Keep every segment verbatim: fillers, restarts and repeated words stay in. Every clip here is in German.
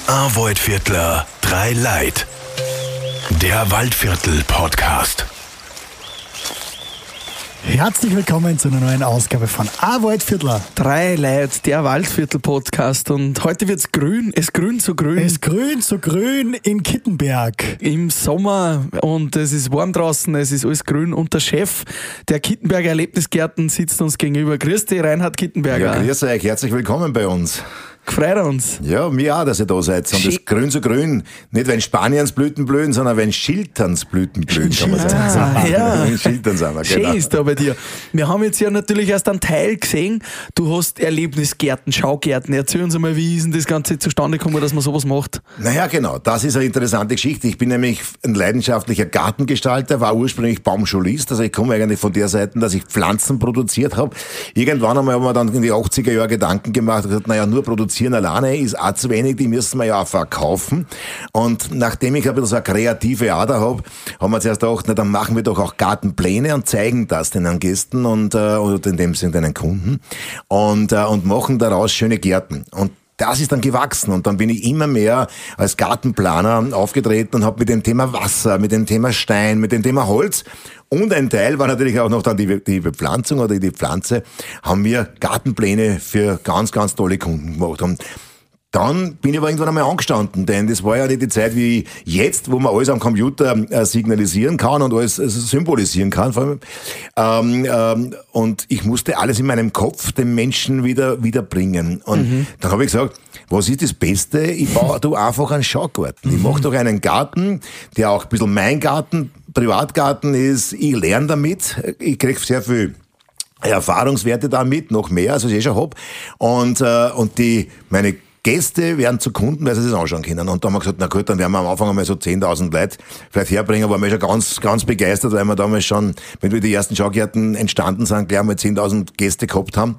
Waldviertler, drei Leid. Der Waldviertel-Podcast. Herzlich willkommen zu einer neuen Ausgabe von A Waldviertler. Drei Leid, der Waldviertel-Podcast. Und heute wird's grün. Es grün so grün. Es grün so grün in Kittenberg. Im Sommer und es ist warm draußen, es ist alles grün. Und der Chef der Kittenberger Erlebnisgärten sitzt uns gegenüber. Grüß dich, Reinhard Kittenberger. Ja, grüß euch, herzlich willkommen bei uns. Freut uns. Ja, mir auch, dass ihr da seid. Und das grün so grün, nicht wenn Spaniens Blüten blühen, sondern wenn Schilterns Blüten blühen, kann man sagen. Ah, ja. Schiltern sind wir, Schön genau. ist da bei dir. Wir haben jetzt ja natürlich erst einen Teil gesehen. Du hast Erlebnisgärten, Schaugärten. Erzähl uns einmal, wie ist denn das Ganze zustande gekommen, dass man sowas macht? Naja, genau, das ist eine interessante Geschichte. Ich bin nämlich ein leidenschaftlicher Gartengestalter, war ursprünglich Baumschulist, also ich komme eigentlich von der Seite, dass ich Pflanzen produziert habe. Irgendwann einmal haben wir dann in die achtziger Jahre Gedanken gemacht und gesagt, naja, nur produzieren alleine ist auch zu wenig, die müssen wir ja auch verkaufen. Und nachdem ich ein bisschen so eine kreative Ader habe, haben wir zuerst gedacht, na dann machen wir doch auch Gartenpläne und zeigen das den Gästen und äh, oder in dem Sinne den Kunden und, äh, und machen daraus schöne Gärten. Und das ist dann gewachsen und dann bin ich immer mehr als Gartenplaner aufgetreten und habe mit dem Thema Wasser, mit dem Thema Stein, mit dem Thema Holz und ein Teil war natürlich auch noch dann die, die Bepflanzung oder die Pflanze, haben wir Gartenpläne für ganz, ganz tolle Kunden gemacht. Und dann bin ich aber irgendwann einmal angestanden, denn das war ja nicht die Zeit wie jetzt, wo man alles am Computer äh, signalisieren kann und alles äh, symbolisieren kann. Vor allem. Ähm, ähm, und ich musste alles in meinem Kopf dem Menschen wieder wieder bringen. Und mhm. dann habe ich gesagt, was ist das Beste? Ich baue da einfach einen Schaugarten. Mhm. Ich mache doch einen Garten, der auch ein bisschen mein Garten, Privatgarten ist. Ich lerne damit. Ich kriege sehr viel Erfahrungswerte damit, noch mehr, als ich eh schon hab. Und, äh, und die, meine Gäste werden zu Kunden, weil sie das anschauen können. Und da haben wir gesagt, na gut, dann werden wir am Anfang einmal so zehntausend Leute vielleicht herbringen, waren wir schon ganz, ganz begeistert, weil wir damals schon, wenn wir die ersten Schaugärten entstanden sind, gleich mal zehntausend Gäste gehabt haben.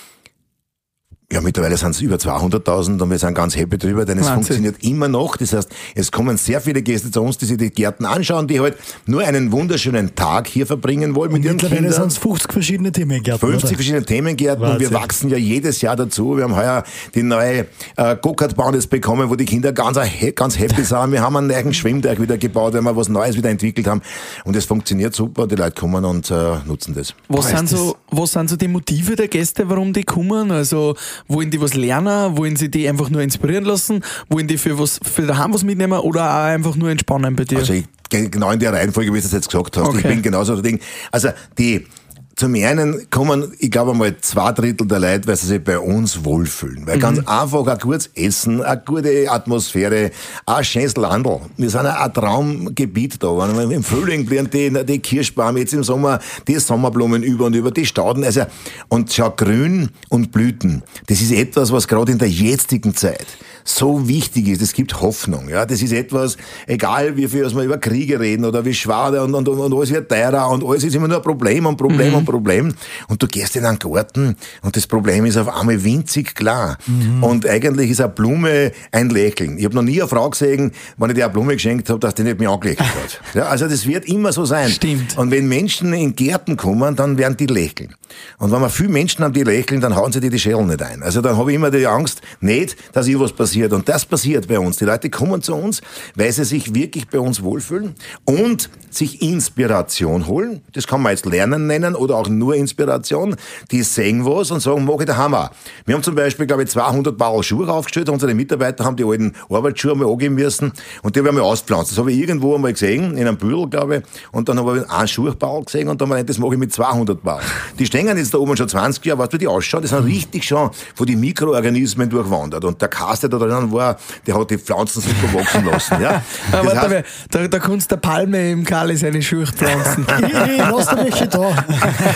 Ja, mittlerweile sind es über zweihunderttausend und wir sind ganz happy drüber, denn es Wahnsinn. Funktioniert immer noch. Das heißt, es kommen sehr viele Gäste zu uns, die sich die Gärten anschauen, die halt nur einen wunderschönen Tag hier verbringen wollen mit Und ihren mittlerweile Kindern. sind es fünfzig verschiedene Themengärten. fünfzig oder? verschiedene Themengärten und wir Wahnsinn. wachsen ja jedes Jahr dazu. Wir haben heuer die neue äh, Go-Kart-Bahn jetzt bekommen, wo die Kinder ganz, ganz happy sind. Wir haben einen neuen Schwimmteich wieder gebaut, weil wir was Neues wieder entwickelt haben. Und es funktioniert super. Die Leute kommen und äh, nutzen das. Was Boah, sind ist so, was sind so die Motive der Gäste, warum die kommen? Also, wollen die was lernen? Wollen sie die einfach nur inspirieren lassen? Wollen die für was, für daheim was mitnehmen oder auch einfach nur entspannen bei dir? Also ich, genau in der Reihenfolge, wie du das jetzt gesagt hast. Okay. Ich bin genauso der Ding. Also die, zum einen kommen, ich glaube einmal zwei Drittel der Leute, weil sie sich bei uns wohlfühlen. Weil mhm. ganz einfach ein gutes Essen, eine gute Atmosphäre, ein schönes Landl. Wir sind ein Traumgebiet da. Im Frühling blühen die, die Kirschbäume, jetzt im Sommer die Sommerblumen über und über, die Stauden. Also, und schau, Grün und Blüten, das ist etwas, was gerade in der jetzigen Zeit so wichtig ist. Es gibt Hoffnung. Ja, das ist etwas, egal wie viel wir über Kriege reden oder wie schwer und, und, und alles wird teurer und alles ist immer nur ein Problem und Problem mhm. und Problem. Und du gehst in einen Garten und das Problem ist auf einmal winzig klar. Mhm. Und eigentlich ist eine Blume ein Lächeln. Ich habe noch nie eine Frau gesehen, wenn ich dir eine Blume geschenkt habe, dass die nicht mehr angelächelt hat. Ja, also das wird immer so sein. Stimmt. Und wenn Menschen in Gärten kommen, dann werden die lächeln. Und wenn wir viele Menschen haben, die lächeln, dann hauen sie dir die Schädel nicht ein. Also dann habe ich immer die Angst, nicht, dass hier was passiert. Und das passiert bei uns. Die Leute kommen zu uns, weil sie sich wirklich bei uns wohlfühlen und sich Inspiration holen. Das kann man jetzt Lernen nennen oder auch nur Inspiration. Die sehen was und sagen, mach ich der Hammer. Wir haben zum Beispiel, glaube ich, zweihundert Paar Schuhe aufgestellt. Unsere Mitarbeiter haben die alten Arbeitsschuhe einmal angeben müssen und die haben wir auspflanzt. Das habe ich irgendwo einmal gesehen, in einem Büdel, glaube ich. Und dann habe ich einen Schuhbau gesehen und dann habe ich gedacht, das mache ich mit zweihundert Paar. Die stehen jetzt da oben schon zwanzig Jahre, weißt du, wie die ausschauen? Die sind richtig schon von den Mikroorganismen durchwandert. Und der Cast, der da drin war, der hat die Pflanzen super wachsen lassen. Ja? Aber Das heißt, warte, da, da kannst der Palme im Kali seine Schuhe pflanzen. Ich, ich lass dir welche da.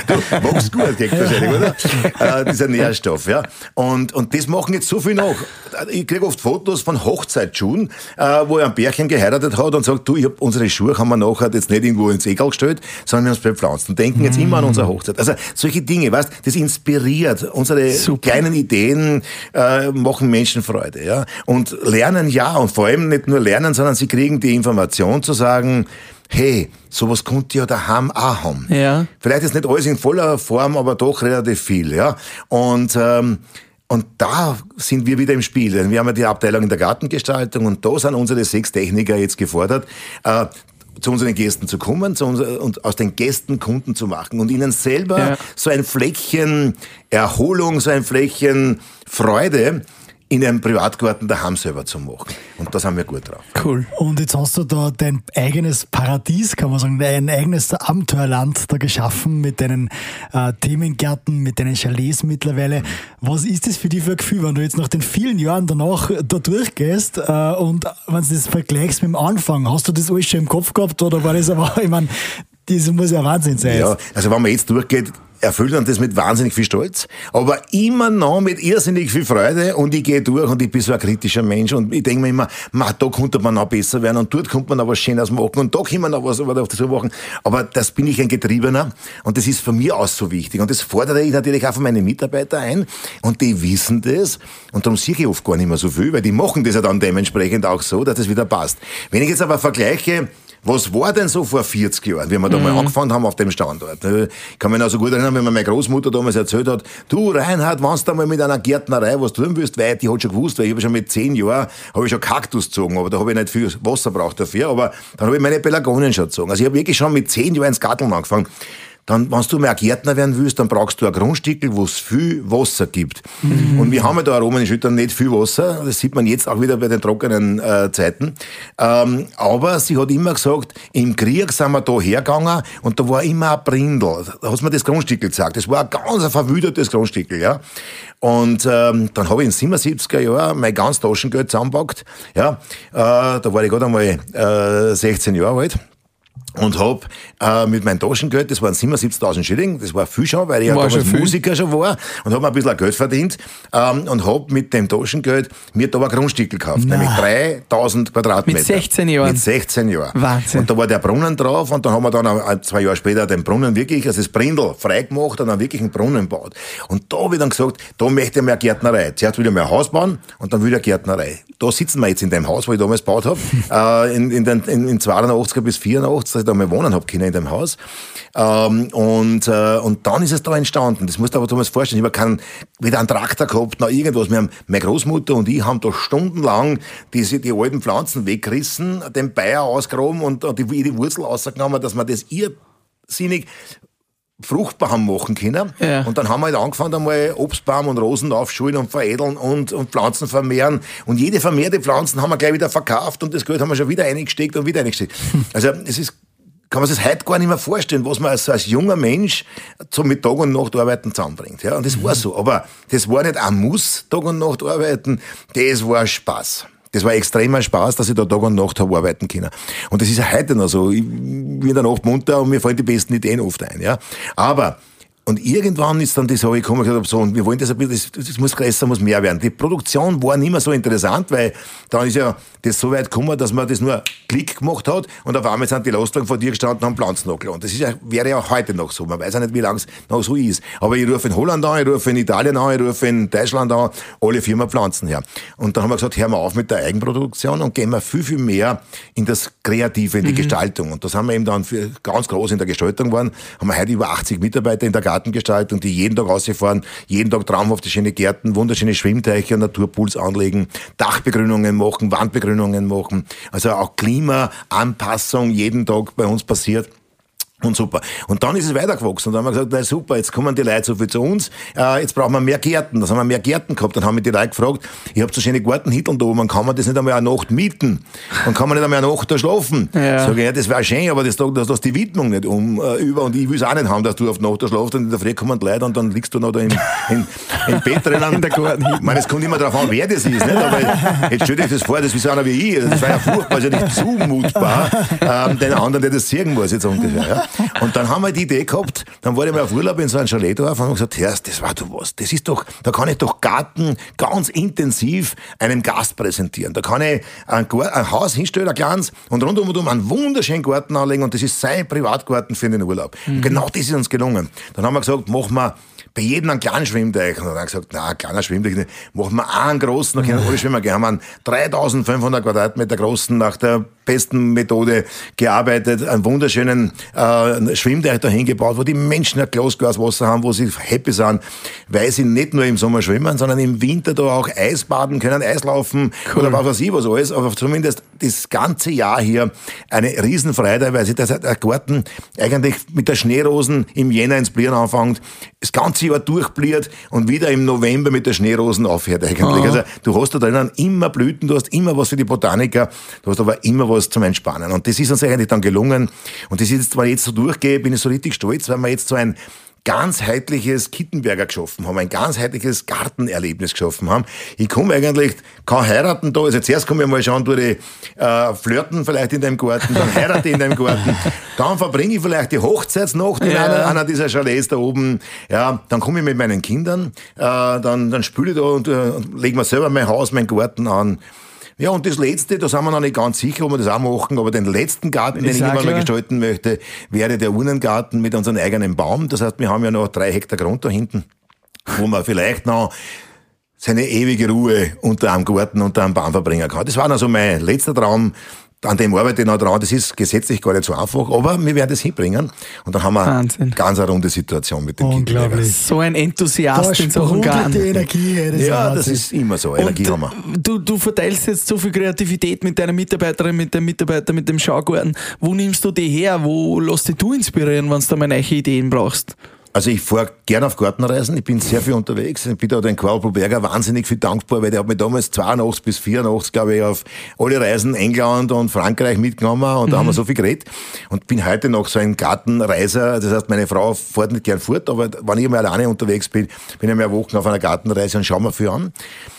du magst gut, geht wahrscheinlich, oder? Äh, dieser Nährstoff, ja. Und, und das machen jetzt so viel nach. Ich kriege oft Fotos von Hochzeitsschuhen, äh, wo ein Pärchen geheiratet hat und sagt, du, ich hab unsere Schuhe haben wir nachher jetzt nicht irgendwo ins Egal gestellt, sondern wir haben es bepflanzt und denken jetzt immer an unsere Hochzeit. Also solche Dinge, weißt, das inspiriert. Unsere Super. kleinen Ideen äh, machen Menschen Freude, ja. Und lernen ja, und vor allem nicht nur lernen, sondern sie kriegen die Information zu sagen, hey, sowas könnt ihr ja daheim auch haben. Ja. Vielleicht ist nicht alles in voller Form, aber doch relativ viel, ja. Und, ähm, Und da sind wir wieder im Spiel. Denn wir haben ja die Abteilung in der Gartengestaltung und da sind unsere sechs Techniker jetzt gefordert, äh, zu unseren Gästen zu kommen zu unser, und aus den Gästen Kunden zu machen und ihnen selber ja. so ein Fleckchen Erholung, so ein Fleckchen Freude in einem Privatgarten daheim selber zu machen. Und da sind wir gut drauf. Cool. Und jetzt hast du da dein eigenes Paradies, kann man sagen, dein eigenes Abenteuerland da geschaffen mit deinen äh, Themengärten, mit deinen Chalets mittlerweile. Was ist das für dich für ein Gefühl, wenn du jetzt nach den vielen Jahren danach da durchgehst äh, und wenn du das vergleichst mit dem Anfang, hast du das alles schon im Kopf gehabt oder war das aber, ich meine, das muss ja Wahnsinn sein. Ja, also wenn man jetzt durchgeht, erfüllt uns das mit wahnsinnig viel Stolz, aber immer noch mit irrsinnig viel Freude und ich gehe durch und ich bin so ein kritischer Mensch und ich denke mir immer, ma, da könnte man noch besser werden und dort könnte man noch was Schönes machen und da kann man noch was dazu machen, aber das bin ich ein Getriebener und das ist von mir aus so wichtig und das fordere ich natürlich auch von meinen Mitarbeitern ein und die wissen das und darum sehe ich oft gar nicht mehr so viel, weil die machen das ja dann dementsprechend auch so, dass das wieder passt. Wenn ich jetzt aber vergleiche, was war denn so vor vierzig Jahren, wie wir da mhm. mal angefangen haben auf dem Standort? Ich kann mich noch so gut erinnern, wenn mir meine Großmutter damals erzählt hat, du Reinhard, wenn du mal mit einer Gärtnerei was tun willst, weil die hat schon gewusst, weil ich habe schon mit zehn Jahren habe ich schon Kaktus gezogen, aber da habe ich nicht viel Wasser braucht dafür, aber dann habe ich meine Pelargonien schon gezogen. Also ich habe wirklich schon mit zehn Jahren ins Garteln angefangen. Dann, wenn du mal ein Gärtner werden willst, dann brauchst du ein Grundstückel, wo es viel Wasser gibt. Mhm. Und wir haben ja da oben in Schüttern nicht viel Wasser. Das sieht man jetzt auch wieder bei den trockenen äh, Zeiten. Ähm, aber sie hat immer gesagt, im Krieg sind wir da hergegangen und da war immer ein Brindel. Da hat mir das Grundstückel gesagt. Das war ein ganz verwüdertes Grundstückel, ja. Und ähm, dann habe ich in den siebenundsiebziger Jahren mein ganzes Taschengeld zusammengepackt. Ja. Äh, da war ich gerade einmal äh, sechzehn Jahre alt. Und hab äh, mit meinem Taschengeld, das waren siebenundsiebzigtausend Schilling, das war viel schon, weil ich ja damals Musiker schon war und hab mir ein bisschen Geld verdient ähm, und hab mit dem Taschengeld mir da ein Grundstückel gekauft, Na. nämlich dreitausend Quadratmeter. Mit sechzehn Jahren? Mit sechzehn Jahren. Wahnsinn. Und da war der Brunnen drauf und dann haben wir dann ein, zwei Jahre später den Brunnen wirklich, also das Brindel freigemacht und dann wirklich einen Brunnen gebaut. Und da habe ich dann gesagt, da möchte ich mehr Gärtnerei. Zuerst will ich mehr ein Haus bauen und dann will ich eine Gärtnerei. Da sitzen wir jetzt in dem Haus, wo ich damals gebaut habe, äh, in, in, den, in, in zweiundachtziger bis vierundachtzig, dass ich da mal wohnen habe können in dem Haus. Ähm, und, äh, und dann ist es da entstanden. Das musst du aber damals vorstellen. Ich habe keinen, weder einen Traktor gehabt, noch irgendwas. Wir haben, meine Großmutter und ich haben da stundenlang diese, die alten Pflanzen weggerissen, den Bayer ausgegraben und, und die, die Wurzel rausgenommen, dass man das irrsinnig fruchtbar haben machen können. Ja. Und dann haben wir halt angefangen, einmal Obstbaum und Rosen aufschulen und veredeln und, und Pflanzen vermehren. Und jede vermehrte Pflanzen haben wir gleich wieder verkauft und das Geld haben wir schon wieder eingesteckt und wieder eingesteckt. Also, es ist, kann man sich heute gar nicht mehr vorstellen, was man als, als junger Mensch so mit Tag und Nacht arbeiten zusammenbringt. Ja, und das war so. Aber das war nicht ein Muss, Tag und Nacht arbeiten, das war Spaß. Das war extremer Spaß, dass ich da Tag und Nacht habe arbeiten können. Und das ist ja heute noch so. Ich bin in der Nacht munter und mir fallen die besten Ideen oft ein, ja. Aber, und irgendwann ist dann das, habe ich gekommen und gesagt, so, und wir wollen das ein bisschen, das, das muss größer, muss mehr werden. Die Produktion war nicht mehr so interessant, weil dann ist ja das so weit gekommen, dass man das nur Klick gemacht hat und auf einmal sind die Lastwagen vor dir gestanden und haben Pflanzen angeladen. Das ist ja, wäre ja heute noch so. Man weiß ja nicht, wie lange es noch so ist. Aber ich rufe in Holland an, ich rufe in Italien an, ich rufe in Deutschland an, alle Firmen Pflanzen her. Und dann haben wir gesagt, hören wir auf mit der Eigenproduktion und gehen wir viel, viel mehr in das Kreative, in die mhm. Gestaltung. Und das haben wir eben dann für ganz groß in der Gestaltung waren, haben wir heute über achtzig Mitarbeiter in der Gartengestaltung, die jeden Tag rausfahren, jeden Tag traumhafte schöne Gärten, wunderschöne Schwimmteiche, Naturpools anlegen, Dachbegrünungen machen, Wandbegrünungen machen, also auch Klimaanpassung jeden Tag bei uns passiert. Und super. Und dann ist es weitergewachsen. Und dann haben wir gesagt, na super, jetzt kommen die Leute so viel zu uns, äh, jetzt brauchen wir mehr Gärten. Dann haben wir mehr Gärten gehabt. Dann haben wir die Leute gefragt, ich habe so schöne Gartenhitteln da oben, kann man das nicht einmal eine Nacht mieten? Dann kann man nicht einmal eine Nacht da schlafen. Ja. Sag ich, ja, das wäre schön, aber das das, das die Widmung nicht um äh, über. Und ich will es auch nicht haben, dass du auf die Nacht da schlafst und in der Früh kommen die Leute und dann liegst du noch da im, in, im Bett drinnen. In der Gartenhittel. Ich meine, es kommt immer darauf an, wer das ist, nicht? Aber jetzt stell dir das vor, das ist einer wie ich. Das war ja furchtbar, ist ja nicht zumutbar, ähm, den anderen, der das sehen muss, jetzt ungefähr. Ja? Und dann haben wir die Idee gehabt, dann war ich mal auf Urlaub in so einem Chaletdorf und haben gesagt, Herr, das war doch was, das ist doch, da kann ich doch Garten ganz intensiv einem Gast präsentieren. Da kann ich ein, ein Haus hinstellen, ein kleines, und rundum und um einen wunderschönen Garten anlegen und das ist sein Privatgarten für den Urlaub. Mhm. Und genau das ist uns gelungen. Dann haben wir gesagt, machen wir bei jedem einen kleinen Schwimmteich. Und dann haben wir gesagt, na, ein kleiner Schwimmteich, machen wir einen großen, da können alle schwimmen gehen. Haben wir einen dreitausendfünfhundert Quadratmeter großen nach der allerbesten Methode gearbeitet, einen wunderschönen äh, Schwimmteich dahin gebaut, wo die Menschen ein Glas, Glas Wasser haben, wo sie happy sind, weil sie nicht nur im Sommer schwimmen, sondern im Winter da auch Eisbaden können, Eislaufen cool. oder was weiß ich was alles, aber zumindest das ganze Jahr hier eine Riesenfreude, weil sich der Garten eigentlich mit der Schneerosen im Jänner ins Blieren anfängt, das ganze Jahr durchbliert und wieder im November mit der Schneerosen aufhört eigentlich. Aha. Also du hast da drinnen immer Blüten, du hast immer was für die Botaniker, du hast aber immer was zum Entspannen. Und das ist uns eigentlich dann gelungen. Und das ist jetzt, wenn ich jetzt so durchgehe, bin ich so richtig stolz, weil wir jetzt so ein ganzheitliches Kittenberger geschaffen haben, ein ganzheitliches Gartenerlebnis geschaffen haben. Ich komme eigentlich, kann heiraten da, also zuerst komme ich mal schauen, durch die äh, Flirten vielleicht in deinem Garten, dann heirate ich in deinem Garten, dann verbringe ich vielleicht die Hochzeitsnacht in ja. einer, einer dieser Chalets da oben, ja, dann komme ich mit meinen Kindern, äh, dann, dann spüle ich da und äh, lege mir selber mein Haus, meinen Garten an. Ja, und das Letzte, da sind wir noch nicht ganz sicher, ob wir das auch machen, aber den letzten Garten, den ich irgendwann mal gestalten möchte, wäre der Urnengarten mit unserem eigenen Baum. Das heißt, wir haben ja noch drei Hektar Grund da hinten, wo man vielleicht noch seine ewige Ruhe unter einem Garten, unter einem Baum verbringen kann. Das war noch so mein letzter Traum. An dem arbeite ich noch dran. Das ist gesetzlich gar nicht so einfach, aber wir werden das hinbringen. Und dann haben wir Wahnsinn. Ganz eine runde Situation mit dem Kind. Unglaublich. So ein Enthusiast in Sachen Garten. Die Energie. Das ja, das ist immer so. Energie und haben wir. Du, du verteilst jetzt so viel Kreativität mit deiner Mitarbeiterin, mit dem Mitarbeiter, mit dem Schaugarten. Wo nimmst du die her? Wo lässt dich du inspirieren, wenn du da mal neue Ideen brauchst? Also ich fahre gerne auf Gartenreisen, ich bin sehr viel unterwegs. Ich bin da den Karl Berger wahnsinnig viel dankbar, weil der hat mich damals zweiundachtzig bis vierundachtzig, glaube ich, auf alle Reisen England und Frankreich mitgenommen und mhm. da haben wir so viel geredet. Und bin heute noch so ein Gartenreiser, das heißt, meine Frau fährt nicht gern fort, aber wenn ich mal alleine unterwegs bin, bin ich mehr Wochen auf einer Gartenreise und schaue mir viel an.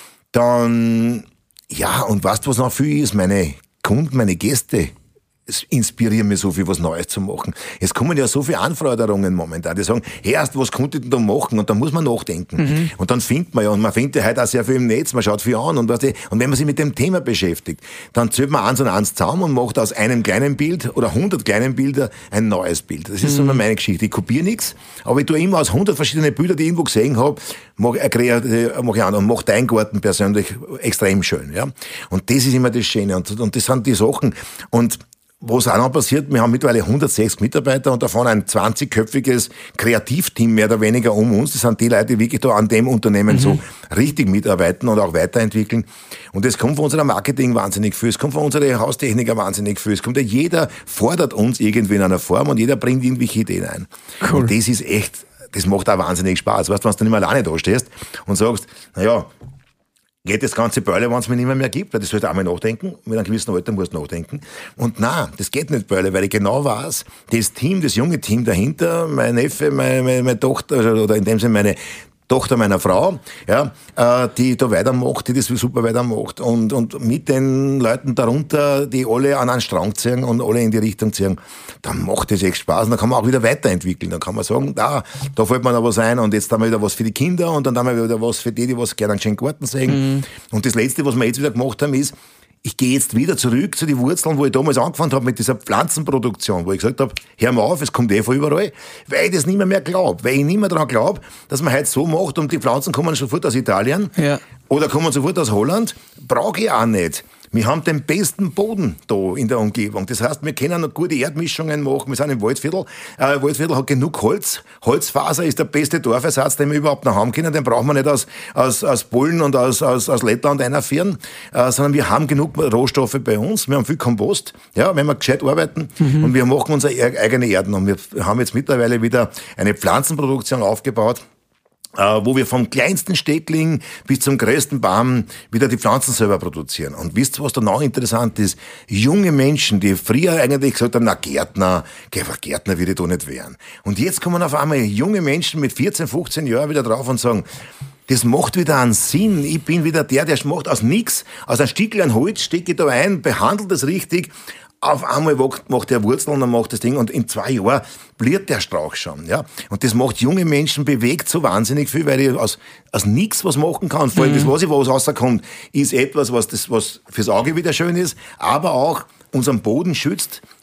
Dann, ja, und weißt du, was noch viel ist? Meine Kunden, meine Gäste, es inspiriert mich so viel, was Neues zu machen. Es kommen ja so viele Anforderungen momentan, die sagen, hey, erst, was konnte ich denn da machen? Und dann muss man nachdenken. Mhm. Und dann findet man ja, und man findet ja heute auch sehr viel im Netz, man schaut viel an. Und, weißt du, und wenn man sich mit dem Thema beschäftigt, dann zählt man eins und eins zusammen und macht aus einem kleinen Bild oder hundert kleinen Bilder ein neues Bild. Das ist so meine Geschichte. Ich kopiere nichts, aber ich tue immer aus hundert verschiedenen Bildern, die ich irgendwo gesehen habe, mache ich, mach ich an und mache deinen Garten persönlich extrem schön. Ja? Und das ist immer das Schöne. Und, und das sind die Sachen. Und was auch noch passiert, wir haben mittlerweile hundertsechzig Mitarbeiter und davon ein zwanzigköpfiges Kreativteam mehr oder weniger um uns. Das sind die Leute, die wirklich da an dem Unternehmen mhm. so richtig mitarbeiten und auch weiterentwickeln. Und es kommt von unserer Marketing wahnsinnig viel, es kommt von unserer Haustechniker wahnsinnig viel, es kommt ja jeder fordert uns irgendwie in einer Form und jeder bringt irgendwelche Ideen ein. Cool. Und das ist echt, das macht auch wahnsinnig Spaß. Weißt du, wenn du nicht mehr alleine da stehst und sagst, naja, geht das ganze Bäule, wenn es mir nicht mehr, mehr gibt, weil das sollte auch mal nachdenken. Mit einem gewissen Alter musst du nachdenken. Und nein, das geht nicht Bäule, weil ich genau weiß, das Team, das junge Team dahinter, mein Neffe, meine, meine, meine Tochter, oder in dem Sinne meine Tochter meiner Frau, ja, äh, die da weitermacht, die das super weitermacht. Und, und mit den Leuten darunter, die alle an einen Strang ziehen und alle in die Richtung ziehen, dann macht das echt Spaß. Und dann kann man auch wieder weiterentwickeln. Dann kann man sagen, da, da fällt mir noch was ein und jetzt haben wir wieder was für die Kinder und dann haben wir wieder was für die, die was gerne einen schönen Garten sehen. Mhm. Und das Letzte, was wir jetzt wieder gemacht haben, ist, ich gehe jetzt wieder zurück zu den Wurzeln, wo ich damals angefangen habe mit dieser Pflanzenproduktion, wo ich gesagt habe, hör mal auf, es kommt eh von überall, weil ich das nicht mehr, mehr glaube, weil ich nicht mehr daran glaube, dass man heute so macht und die Pflanzen kommen sofort aus Italien ja. oder kommen sofort aus Holland, brauche ich auch nicht. Wir haben den besten Boden da in der Umgebung. Das heißt, wir können noch gute Erdmischungen machen. Wir sind im Waldviertel. Äh, Waldviertel hat genug Holz. Holzfaser ist der beste Dorfersatz, den wir überhaupt noch haben können. Den brauchen wir nicht aus, aus, aus Polen und aus, aus, aus Lettland einführen, äh, sondern wir haben genug Rohstoffe bei uns. Wir haben viel Kompost, ja, wenn wir gescheit arbeiten. Mhm. Und wir machen unsere eigene Erden. Und wir haben jetzt mittlerweile wieder eine Pflanzenproduktion aufgebaut, Uh, wo wir vom kleinsten Steckling bis zum größten Baum wieder die Pflanzen selber produzieren. Und wisst ihr, was da noch interessant ist? Junge Menschen, die früher eigentlich gesagt haben, na Gärtner, Gärtner will ich da nicht werden. Und jetzt kommen auf einmal junge Menschen mit vierzehn, fünfzehn Jahren wieder drauf und sagen, das macht wieder einen Sinn. Ich bin wieder der, der macht aus nix, aus einem Stückchen Holz stecke ich da ein, behandelt das richtig. Auf einmal macht der Wurzeln und macht das Ding und in zwei Jahren bliert der Strauch schon, ja. Und das macht junge Menschen, bewegt so wahnsinnig viel, weil ich aus, aus nichts was machen kann. Vor allem mhm. das, was ich was rauskommt, ist etwas, was das, was fürs Auge wieder schön ist, aber auch unseren Boden schützt,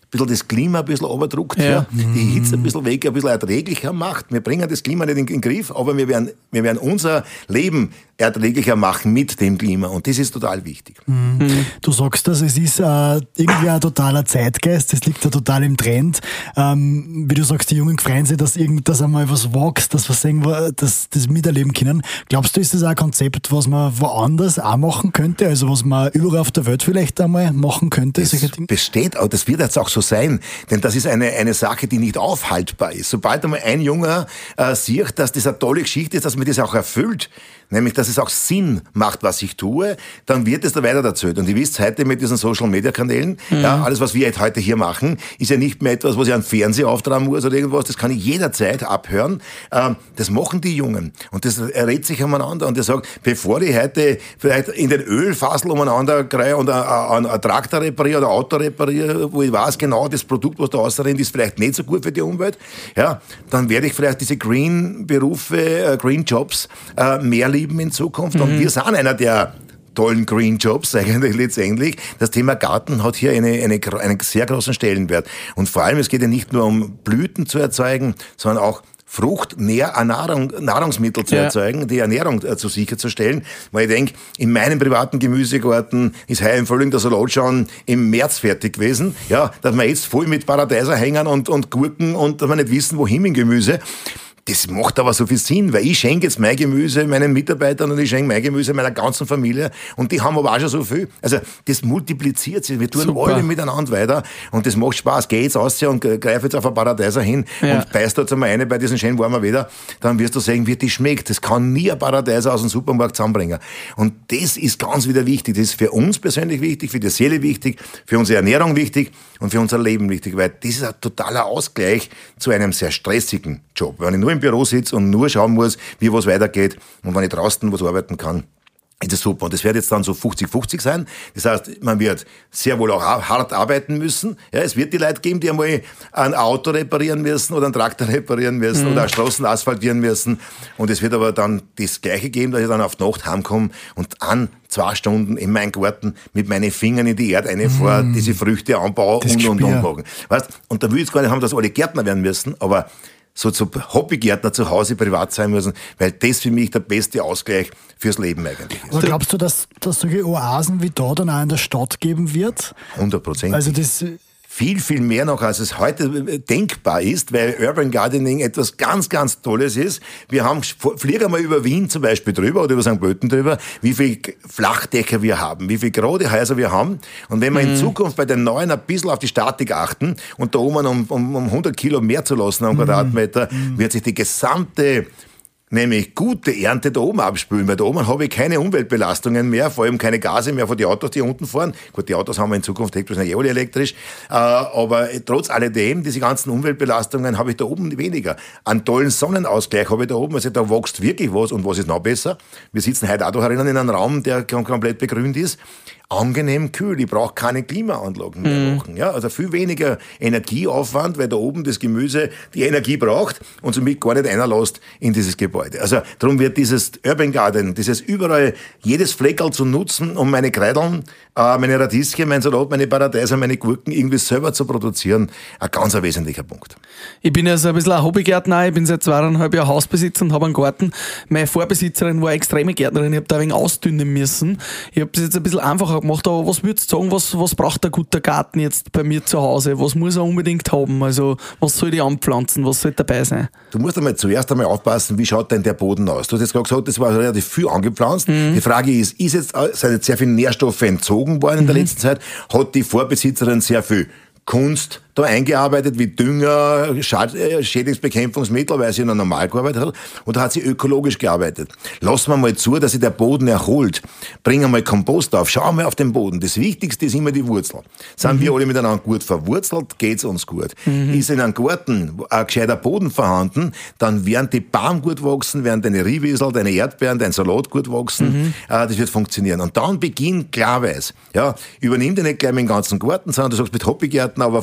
bisschen das Klima ein bisschen runterdrückt, ja. Ja, die Hitze ein bisschen weg, ein bisschen erträglicher macht. Wir bringen das Klima nicht in den Griff, aber wir werden, wir werden unser Leben erträglicher machen mit dem Klima und das ist total wichtig. Mhm. Du sagst das, es ist äh, irgendwie ein totaler Zeitgeist, das liegt ja total im Trend. Ähm, wie du sagst, die Jungen freuen sich, dass irgendwas einmal was wächst, dass was irgendwo, dass das miterleben können. Glaubst du, ist das auch ein Konzept, was man woanders auch machen könnte, also was man überall auf der Welt vielleicht einmal machen könnte? Das besteht auch, das wird jetzt auch so sein, denn das ist eine, eine Sache, die nicht aufhaltbar ist. Sobald einmal ein Junger äh, sieht, dass das eine tolle Geschichte ist, dass man das auch erfüllt, nämlich, dass es auch Sinn macht, was ich tue, dann wird es da weiter erzählt. Und ihr wisst, heute mit diesen Social-Media-Kanälen, mhm. ja, alles, was wir heute hier machen, ist ja nicht mehr etwas, was ich an Fernseher auftragen muss oder irgendwas, das kann ich jederzeit abhören. Ähm, das machen die Jungen. Und das errät sich umeinander. Und der sagt, bevor ich heute vielleicht in den Ölfassel umeinander kreie und einen Traktor repariere oder ein Auto repariere, wo ich weiß genau, das Produkt, was da rausrennt, ist vielleicht nicht so gut für die Umwelt, ja, dann werde ich vielleicht diese Green-Berufe, äh, Green-Jobs äh, mehr lieben in Zukunft. Mhm. Und wir sind einer der tollen Green Jobs eigentlich letztendlich. Das Thema Garten hat hier eine, eine, einen sehr großen Stellenwert. Und vor allem, es geht ja nicht nur um Blüten zu erzeugen, sondern auch Frucht, Nähr, Nahrung, Nahrungsmittel zu ja. erzeugen, die Ernährung äh, zu sicherzustellen. Weil ich denke, in meinem privaten Gemüsegarten ist heuer im Frühling der Salat schon im März fertig gewesen. Ja, dass wir jetzt voll mit Paradeiser hängen und, und Gurken und dass wir nicht wissen, wohin mit Gemüse. Das macht aber so viel Sinn, weil ich schenke jetzt mein Gemüse meinen Mitarbeitern und ich schenke mein Gemüse meiner ganzen Familie und die haben aber auch schon so viel. Also das multipliziert sich, wir tun Super. alle miteinander weiter und das macht Spaß. Geh jetzt raus und greif jetzt auf ein Paradeiser hin ja. und beißt jetzt einmal eine bei diesen schönen warmen Wetter, dann wirst du sehen, wie die schmeckt. Das kann nie ein Paradeiser aus dem Supermarkt zusammenbringen. Und das ist ganz wieder wichtig. Das ist für uns persönlich wichtig, für die Seele wichtig, für unsere Ernährung wichtig und für unser Leben wichtig, weil das ist ein totaler Ausgleich zu einem sehr stressigen Job. Wenn ich nur im Büro sitze und nur schauen muss, wie was weitergeht und wenn ich draußen was arbeiten kann, ist das super. Und das wird jetzt dann so fünfzig fünfzig sein. Das heißt, man wird sehr wohl auch hart arbeiten müssen. Ja, es wird die Leute geben, die einmal ein Auto reparieren müssen oder einen Traktor reparieren müssen mhm. oder eine Straßen asphaltieren müssen. Und es wird aber dann das Gleiche geben, dass ich dann auf die Nacht heimkomme und an zwei Stunden in meinen Garten mit meinen Fingern in die Erde reinfahre, mm. diese Früchte anbaue das und und und machen. Weißt? Und da will ich jetzt gar nicht haben, dass alle Gärtner werden müssen, aber so zu Hobbygärtner zu Hause privat sein müssen, weil das für mich der beste Ausgleich fürs Leben eigentlich ist. Aber glaubst du, dass, dass solche Oasen wie da dann auch in der Stadt geben wird? hundert Prozent. Also das viel, viel mehr noch, als es heute denkbar ist, weil Urban Gardening etwas ganz, ganz Tolles ist. Wir haben, flieg einmal über Wien zum Beispiel drüber oder über Sankt Pölten drüber, wie viel Flachdächer wir haben, wie viel gerade Häuser wir haben. Und wenn wir mhm. in Zukunft bei den neuen ein bisschen auf die Statik achten und da oben um, um, um hundert Kilo mehr zu lassen am mhm. Quadratmeter, mhm. wird sich die gesamte nämlich gute Ernte da oben abspülen, weil da oben habe ich keine Umweltbelastungen mehr, vor allem keine Gase mehr von den Autos, die unten fahren. Gut, die Autos haben wir in Zukunft bloß alle elektrisch, äh, aber trotz alledem, diese ganzen Umweltbelastungen habe ich da oben weniger. Einen tollen Sonnenausgleich habe ich da oben, also da wächst wirklich was und was ist noch besser? Wir sitzen heute auch da herinnen in einem Raum, der komplett begrünt ist. Angenehm kühl, ich brauche keine Klimaanlagen mehr Mhm. machen. Ja, also viel weniger Energieaufwand, weil da oben das Gemüse die Energie braucht und somit gar nicht einlässt in dieses Gebäude. Also darum wird dieses Urban Garden, dieses überall, jedes Fleckerl zu nutzen, um meine Kreideln, äh, meine Radieschen, mein Salat, meine Paradeiser, meine Gurken irgendwie selber zu produzieren, ein ganz ein wesentlicher Punkt. Ich bin ja so ein bisschen ein Hobbygärtner, ich bin seit zweieinhalb Jahren Hausbesitzer und habe einen Garten. Meine Vorbesitzerin war eine extreme Gärtnerin, ich habe da ein wenig ausdünnen müssen. Ich habe das jetzt ein bisschen einfacher gemacht, aber was würdest du sagen, was, was braucht ein guter Garten jetzt bei mir zu Hause? Was muss er unbedingt haben? Also was soll ich anpflanzen? Was soll dabei sein? Du musst einmal zuerst einmal aufpassen, wie schaut denn der Boden aus? Du hast jetzt gerade gesagt, das war relativ viel angepflanzt. Mhm. Die Frage ist, ist jetzt, sind jetzt sehr viele Nährstoffe entzogen worden in der mhm. letzten Zeit? Hat die Vorbesitzerin sehr viel Kunst da eingearbeitet, wie Dünger, Schädlingsbekämpfungsmittel, weil sie noch normal gearbeitet hat, oder hat sie ökologisch gearbeitet? Lassen wir mal zu, dass sich der Boden erholt. Bringen wir mal Kompost auf, schauen wir auf den Boden. Das Wichtigste ist immer die Wurzel. Sind mhm. wir alle miteinander gut verwurzelt, geht's uns gut. Mhm. Ist in einem Garten ein gescheiter Boden vorhanden, dann werden die Baum gut wachsen, werden deine Riewiesel, deine Erdbeeren, dein Salat gut wachsen. Mhm. Das wird funktionieren. Und dann beginnt klarweise. Ja, übernimm dir nicht gleich den ganzen Garten, sondern du sagst mit Hobbygärten, aber fang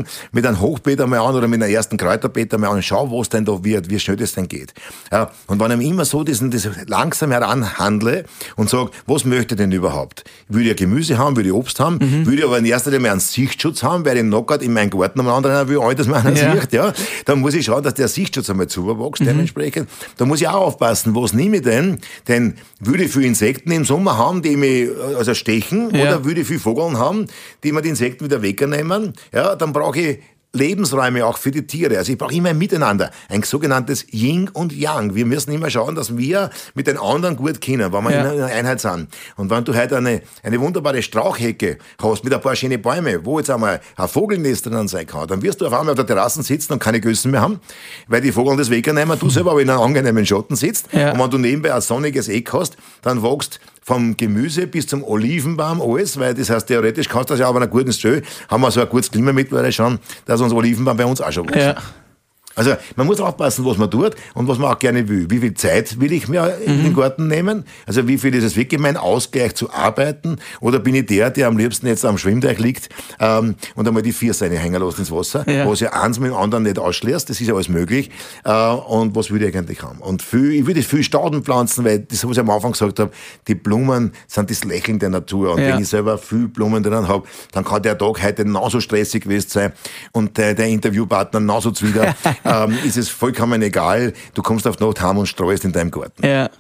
mit einem Hochbeet einmal an oder mit einem ersten Kräuterbeet einmal an und schau, was denn da wird, wie schnell das denn geht. Ja, und wenn ich immer so diesen, das langsam heranhandle und sage, was möchte ich denn überhaupt? Will ich Gemüse haben, will ich Obst haben, mhm. will ich aber in erster Linie einen Sichtschutz haben, weil ich knockert in meinen Garten am anderen will, all das man einer ja. sieht, ja. Dann muss ich schauen, dass der Sichtschutz einmal zuwächst, mhm. dementsprechend. Da muss ich auch aufpassen, was nehme ich denn? Denn will ich viele Insekten im Sommer haben, die mich also stechen, ja. oder will ich viele Vogeln haben, die mir die Insekten wieder wegnehmen? Ja, dann brauche ich Lebensräume auch für die Tiere. Also ich brauche immer ein Miteinander, ein sogenanntes Yin und Yang. Wir müssen immer schauen, dass wir mit den anderen gut kennen, wenn wir ja. in einer Einheit sind. Und wenn du heute eine, eine wunderbare Strauchhecke hast mit ein paar schönen Bäume, wo jetzt einmal ein Vogelnest drin sein kann, dann wirst du auf einmal auf der Terrasse sitzen und keine Gössen mehr haben, weil die Vögel das wegnehmen, du selber aber in einem angenehmen Schatten sitzt. Ja. Und wenn du nebenbei ein sonniges Eck hast, dann wächst vom Gemüse bis zum Olivenbaum alles, weil das heißt, theoretisch kannst du das ja aber in einem guten Stil, haben wir so ein gutes Klima mittlerweile schon, dass unser Olivenbaum bei uns auch schon wächst. Ja. Also man muss aufpassen, was man tut und was man auch gerne will. Wie viel Zeit will ich mir in mhm. den Garten nehmen? Also wie viel ist es wirklich mein Ausgleich zu arbeiten? Oder bin ich der, der am liebsten jetzt am Schwimmteich liegt ähm, und einmal die Vierseine hängen lässt ins Wasser, ja. was ja eins mit dem anderen nicht ausschließt, das ist ja alles möglich. Äh, und was will ich eigentlich haben? Und viel, ich würde viel Stauden pflanzen, weil das, was ich am Anfang gesagt habe, die Blumen sind das Lächeln der Natur. Und ja. wenn ich selber viel Blumen drin habe, dann kann der Tag heute genauso stressig gewesen sein und der, der Interviewpartner genauso zuwider. ähm, ist es vollkommen egal, du kommst auf Nacht heim und streust in deinem Garten. Ja.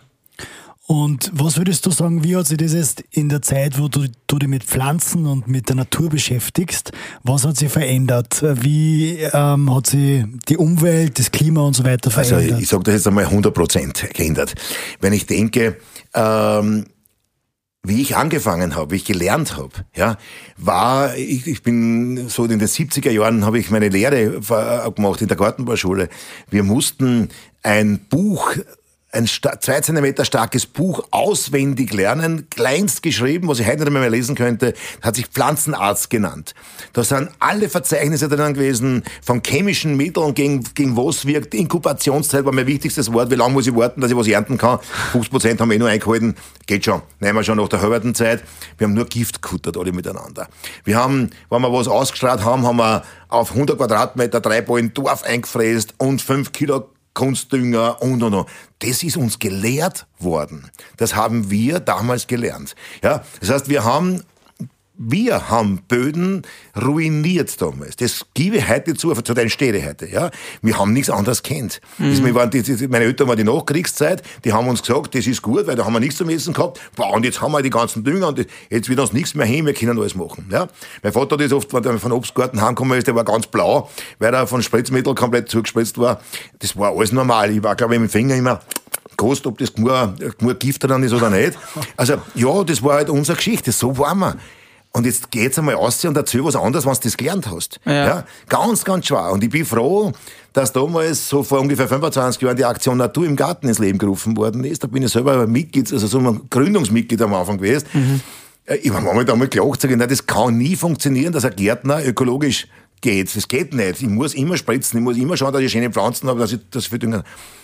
Und was würdest du sagen, wie hat sich das jetzt in der Zeit, wo du, du dich mit Pflanzen und mit der Natur beschäftigst, was hat sich verändert? Wie ähm, hat sich die Umwelt, das Klima und so weiter verändert? Also ich sage das jetzt einmal hundert Prozent geändert. Wenn ich denke, ähm, wie ich angefangen habe, wie ich gelernt habe, ja, war, ich, ich bin so in den siebziger Jahren habe ich meine Lehre gemacht in der Gartenbauschule. Wir mussten ein Buch, ein zwei Zentimeter starkes Buch auswendig lernen, kleinst geschrieben, was ich heute nicht mehr lesen könnte, hat sich Pflanzenarzt genannt. Da sind alle Verzeichnisse drin gewesen, von chemischen Mitteln, gegen, gegen was wirkt, Inkubationszeit war mein wichtigstes Wort, wie lange muss ich warten, dass ich was ernten kann, fünfzig Prozent haben wir eh nur eingehalten, geht schon, nehmen wir schon nach der halben Zeit, wir haben nur Gift gekuttert, alle miteinander. Wir haben, wenn wir was ausgestrahlt haben, haben wir auf hundert Quadratmeter drei Ballen Dorf eingefräst und fünf Kilo Kunstdünger und und und. Das ist uns gelehrt worden. Das haben wir damals gelernt. Ja, das heißt, wir haben Wir haben Böden ruiniert damals. Das gebe ich heute zu, zu deinen Städte heute. Ja? Wir haben nichts anderes kennt. Mhm. Wir waren die, die, meine Eltern waren die Nachkriegszeit, die haben uns gesagt, das ist gut, weil da haben wir nichts zum Essen gehabt. Boah, und jetzt haben wir die ganzen Dünger und jetzt wird uns nichts mehr hin, wir können alles machen. Ja? Mein Vater hat das oft, wenn er von Obstgarten heimgekommen ist, der war ganz blau, weil er von Spritzmittel komplett zugespritzt war. Das war alles normal. Ich war, glaube ich, mit dem Finger immer kost, ob das nur, nur Gift dran ist oder nicht. Also, ja, das war halt unsere Geschichte. So waren wir. Und jetzt geht's einmal aus und erzähl was anderes, wenn du das gelernt hast. Ja. Ja, ganz, ganz schwer. Und ich bin froh, dass damals so vor ungefähr fünfundzwanzig Jahren die Aktion Natur im Garten ins Leben gerufen worden ist. Da bin ich selber Mitglied, also so ein Gründungsmitglied am Anfang gewesen. Mhm. Ich habe mir damals gelacht, sage, nein, das kann nie funktionieren, dass ein Gärtner ökologisch geht. Das geht nicht. Ich muss immer spritzen, ich muss immer schauen, dass ich schöne Pflanzen habe, dass ich das für Dünger.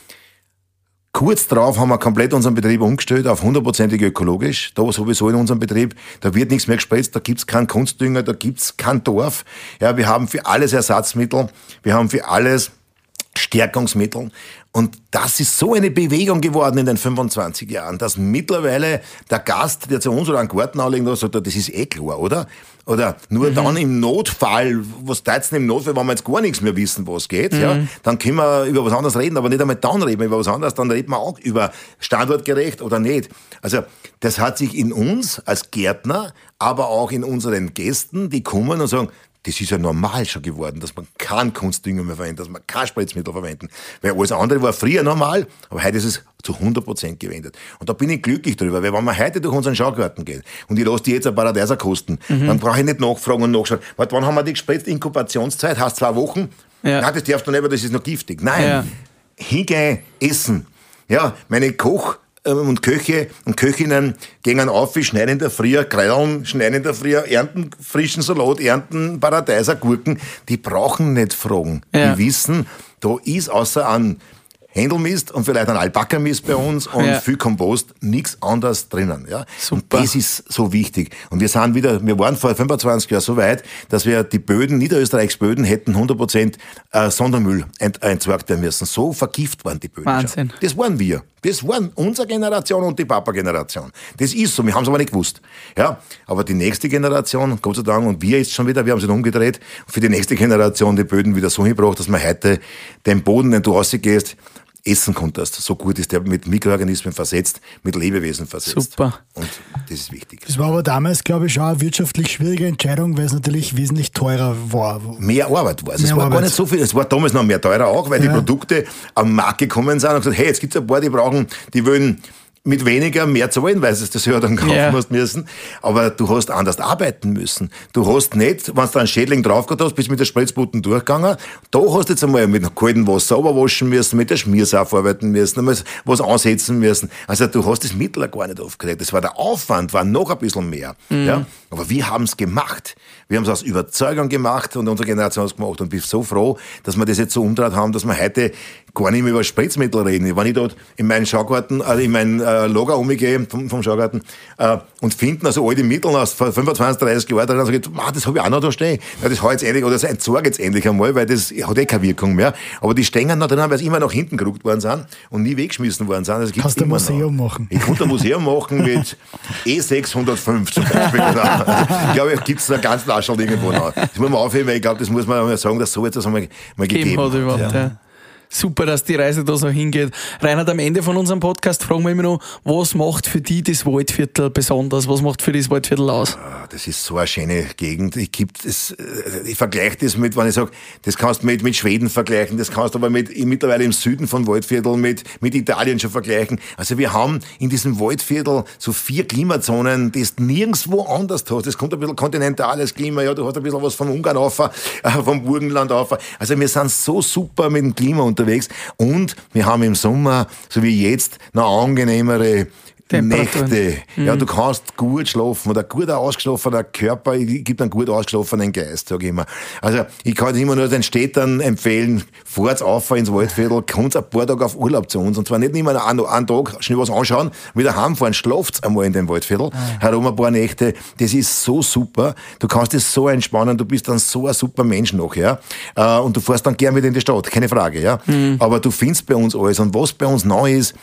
Kurz darauf haben wir komplett unseren Betrieb umgestellt auf hundertprozentig ökologisch. Da sowieso in unserem Betrieb, da wird nichts mehr gespritzt, da gibt's keinen Kunstdünger, da gibt's kein Dorf. Ja, wir haben für alles Ersatzmittel, wir haben für alles Stärkungsmittel. Und das ist so eine Bewegung geworden in den fünfundzwanzig Jahren, dass mittlerweile der Gast, der zu uns oder einen Garten anlegen lässt, sagt, das ist eh klar, oder? Oder nur mhm. dann im Notfall, was teilt's denn im Notfall, wenn wir jetzt gar nichts mehr wissen, was geht, mhm. ja, dann können wir über was anderes reden, aber nicht einmal dann reden wir über was anderes, dann reden wir auch über standortgerecht oder nicht. Also das hat sich in uns als Gärtner, aber auch in unseren Gästen, die kommen und sagen, das ist ja normal schon geworden, dass man keinen Kunstdünger mehr verwendet, dass man kein Spritzmittel verwenden. Weil alles andere war früher normal, aber heute ist es zu hundert Prozent gewendet. Und da bin ich glücklich drüber, weil wenn man heute durch unseren Schaugarten geht und ich lasse die jetzt ein Paradeiser kosten, mhm. dann brauche ich nicht nachfragen und nachschauen. Warte, wann haben wir die gespritzt? Inkubationszeit, heißt zwei Wochen? Ja. Nein, das darfst du nicht, weil das ist noch giftig. Nein, ja. Hingehen, essen. Ja, meine Koch- und Köche und Köchinnen gehen auf, wie schneiden in der Früh, Kreideln, schneiden in der Früh, ernten frischen Salat, ernten Paradeiser, Gurken. Die brauchen nicht fragen. Ja. Die wissen, da ist außer an Händelmist und vielleicht ein Alpaka-Mist bei uns und Ja. viel Kompost, nichts anderes drinnen. Ja? Super. Und das ist so wichtig. Und wir sind wieder, wir waren vor fünfundzwanzig Jahren so weit, dass wir die Böden, Niederösterreichs Böden, hätten hundert Prozent äh, Sondermüll ent, entsorgt werden müssen. So vergift waren die Böden. Wahnsinn. Schon. Das waren wir. Das waren unsere Generation und die Papa-Generation. Das ist so, wir haben es aber nicht gewusst. Ja? Aber die nächste Generation, Gott sei Dank, und wir jetzt schon wieder, wir haben es umgedreht, für die nächste Generation die Böden wieder so hingebracht, dass man heute den Boden, den du rausgehst, essen konntest. So gut ist der mit Mikroorganismen versetzt, mit Lebewesen versetzt. Super. Und das ist wichtig. Das war aber damals, glaube ich, schon eine wirtschaftlich schwierige Entscheidung, weil es natürlich wesentlich teurer war. Mehr Arbeit war es. Es Mehr war Arbeit. gar nicht so viel. Es war damals noch mehr teurer auch, weil Ja. die Produkte am Markt gekommen sind und gesagt, hey, jetzt gibt es ein paar, die brauchen, die wollen mit weniger mehr zahlen, weil sie das ja dann kaufen Ja. musst müssen. Aber du hast anders arbeiten müssen. Du hast nicht, wenn du einen Schädling drauf gehabt hast, bist mit der Spritzbutten durchgegangen. Da hast du jetzt einmal mit kaltem Wasser sauber waschen müssen, mit der Schmiersaufe arbeiten müssen, einmal was ansetzen müssen. Also du hast das Mittel gar nicht aufgeregt. Das war der Aufwand, war noch ein bisschen mehr. Mhm. Ja? Aber wir haben es gemacht. Wir haben es aus Überzeugung gemacht und unsere Generation hat es gemacht und bin so froh, dass wir das jetzt so umgedreht haben, dass wir heute gar nicht mehr über Spritzmittel reden. Wenn ich dort in meinen Schaugarten, also in meinen äh, Lager umgehe vom, vom Schaugarten äh, und finden also alte Mittel aus vor fünfundzwanzig, dreißig Jahren, dann sage ich, ah, das habe ich auch noch da stehen. Ja, das hau jetzt endlich, oder das entsorge jetzt endlich einmal, weil das hat eh keine Wirkung mehr. Aber die stehen noch drin, weil sie immer nach hinten gerückt worden sind und nie weggeschmissen worden sind. Das gibt's Kannst du ein immer Museum noch. machen. Ich konnte ein Museum machen mit E sechshundertfünf zum Beispiel. Also, ich glaube, ich gibt es da ganz Flaschel irgendwo noch. Das muss man aufheben, weil ich glaube, das muss man mal sagen, dass so etwas einmal mal gegeben gegeben hat überhaupt. Ja. Super, dass die Reise da so hingeht. Reinhard, am Ende von unserem Podcast fragen wir immer noch, was macht für dich das Waldviertel besonders? Was macht für dich das Waldviertel aus? Das ist so eine schöne Gegend. Ich, gibt es, ich vergleiche das mit, wenn ich sage, das kannst du mit, mit Schweden vergleichen, das kannst du aber mit, mittlerweile im Süden von Waldviertel mit, mit Italien schon vergleichen. Also wir haben in diesem Waldviertel so vier Klimazonen, das nirgendwo anders hast. Das kommt ein bisschen kontinentales Klima, ja, du hast ein bisschen was vom Ungarn auf, äh, vom Burgenland auf. Also wir sind so super mit dem Klima unterwegs und wir haben im Sommer, so wie jetzt, noch angenehmere Temperaturen. Nächte. Ja, du kannst gut schlafen oder gut ausgeschlafener Körper gibt einen gut ausgeschlafenen Geist, sag ich immer. Also ich kann immer nur den Städtern empfehlen, fahrt's auf ins Waldviertel, kommt ein paar Tage auf Urlaub zu uns und zwar nicht immer einen, einen Tag schnell was anschauen, wieder heimfahren, schlaft's einmal in dem Waldviertel, ah. herum ein paar Nächte. Das ist so super. Du kannst das so entspannen, du bist dann so ein super Mensch nachher. Ja? Und du fährst dann gern wieder in die Stadt, keine Frage. Ja. Mhm. Aber du findest bei uns alles und was bei uns neu ist,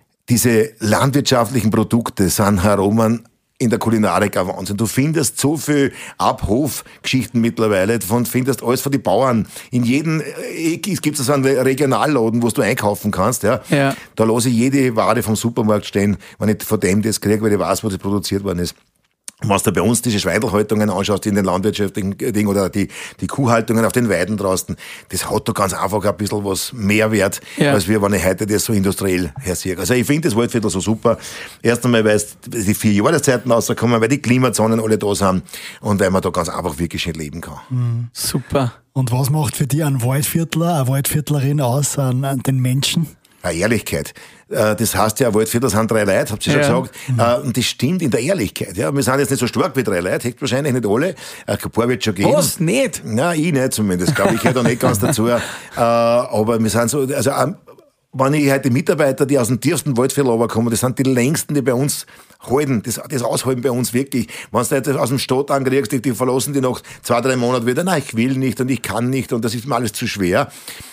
diese landwirtschaftlichen Produkte sind herum in der Kulinarik ein Wahnsinn. Du findest so viel Abhofgeschichten mittlerweile, du findest alles von den Bauern. In jedem gibt es so einen Regionalladen, wo du einkaufen kannst. Ja. Ja. Da lasse ich jede Ware vom Supermarkt stehen, wenn ich von dem das kriege, weil ich weiß, wo das produziert worden ist. Wenn du bei uns diese Schweidelhaltungen anschaust in den landwirtschaftlichen Dingen oder die, die Kuhhaltungen auf den Weiden draußen, das hat da ganz einfach ein bisschen was mehr Wert, ja. als wir, wenn ich heute das so industriell hersehe. Also ich finde das Waldviertel so super. Erst einmal, weil die vier Jahreszeiten rauskommen, weil die Klimazonen alle da sind und weil man da ganz einfach wirklich schön leben kann. Mhm. Super. Und was macht für dich ein Waldviertler, eine Waldviertlerin aus, an, an den Menschen? Eine Ehrlichkeit. Das heißt ja, Waldviertel sind drei Leute, habt ihr schon ja. gesagt. Mhm. Und das stimmt in der Ehrlichkeit. Ja, wir sind jetzt nicht so stark wie drei Leute, hängt wahrscheinlich nicht alle. Ein paar wird schon geben. Was? Nicht? Nein, ich nicht zumindest, glaube ich. Ich gehöre da nicht ganz dazu. Aber wir sind so, also, wenn ich heute Mitarbeiter, die aus dem tiefsten Waldviertel runterkommen, das sind die längsten, die bei uns halten, das, das aushalten bei uns wirklich. Wenn du jetzt aus dem Stadt ankriegst, die, die verlassen die nach zwei, drei Monaten wieder, nein, ich will nicht und ich kann nicht und das ist mir alles zu schwer.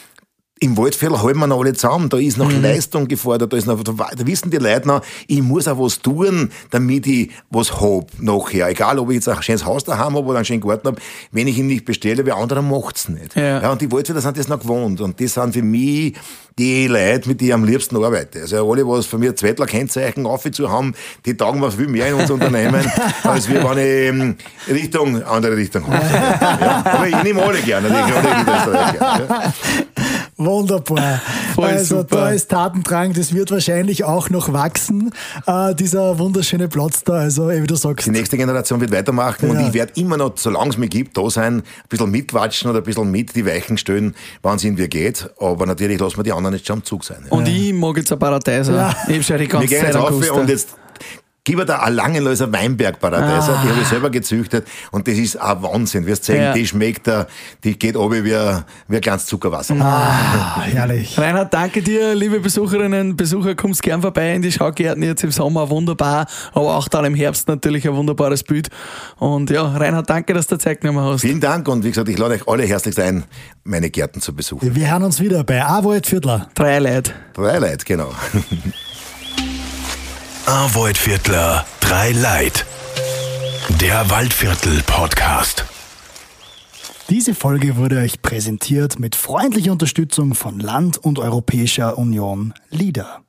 Im Waldviertel halten wir noch alle zusammen, da ist noch mhm. Leistung gefordert, da ist noch, da wissen die Leute noch, ich muss auch was tun, damit ich was hab nachher. Egal, ob ich jetzt ein schönes Haus daheim habe oder einen schönen Garten habe, wenn ich ihn nicht bestelle, wer anderer macht's nicht. Ja. Ja, und die Waldviertler sind das noch gewohnt und das sind für mich die Leute, mit denen ich am liebsten arbeite. Also alle, was von mir Zwettler-Kennzeichen aufzu haben, die taugen mir viel mehr in unser Unternehmen, als wir, wenn ich Richtung, andere Richtung habe. Ja, aber ich nehme alle gerne, ich alle gerne. Ja. Wunderbar. Voll also super. Da ist Tatendrang, das wird wahrscheinlich auch noch wachsen, äh, dieser wunderschöne Platz da, also wie du sagst. Die nächste Generation wird weitermachen ja. und ich werde immer noch, solange es mich gibt, da sein, ein bisschen mitquatschen oder ein bisschen mit die Weichen stellen, wann es irgendwie geht, aber natürlich lassen wir die anderen nicht schon am Zug sein. Ja. Und ich mag jetzt ein Paradeiser. Ja. Ich habe schon die ganze wir gehen Zeit jetzt auf gewusst, und jetzt Gib da ein Langenlöser Weinberg-Paradeiser, ah. die habe ich selber gezüchtet und das ist ein Wahnsinn. Wirst sehen, ja. die schmeckt da, die geht runter wie, wie ein kleines Zuckerwasser. Ah, herrlich. Reinhard, danke dir, liebe Besucherinnen und Besucher, kommst gern vorbei in die Schaugärten, jetzt im Sommer wunderbar, aber auch dann im Herbst natürlich ein wunderbares Bild. Und ja, Reinhard, danke, dass du Zeit genommen hast. Vielen Dank und wie gesagt, ich lade euch alle herzlichst ein, meine Gärten zu besuchen. Wir hören uns wieder bei A Waldviertler. Drei Leute. Drei Leute, genau. A Waldviertler, drei Leute. Der Waldviertel-Podcast. Diese Folge wurde euch präsentiert mit freundlicher Unterstützung von Land und Europäischer Union LEADER.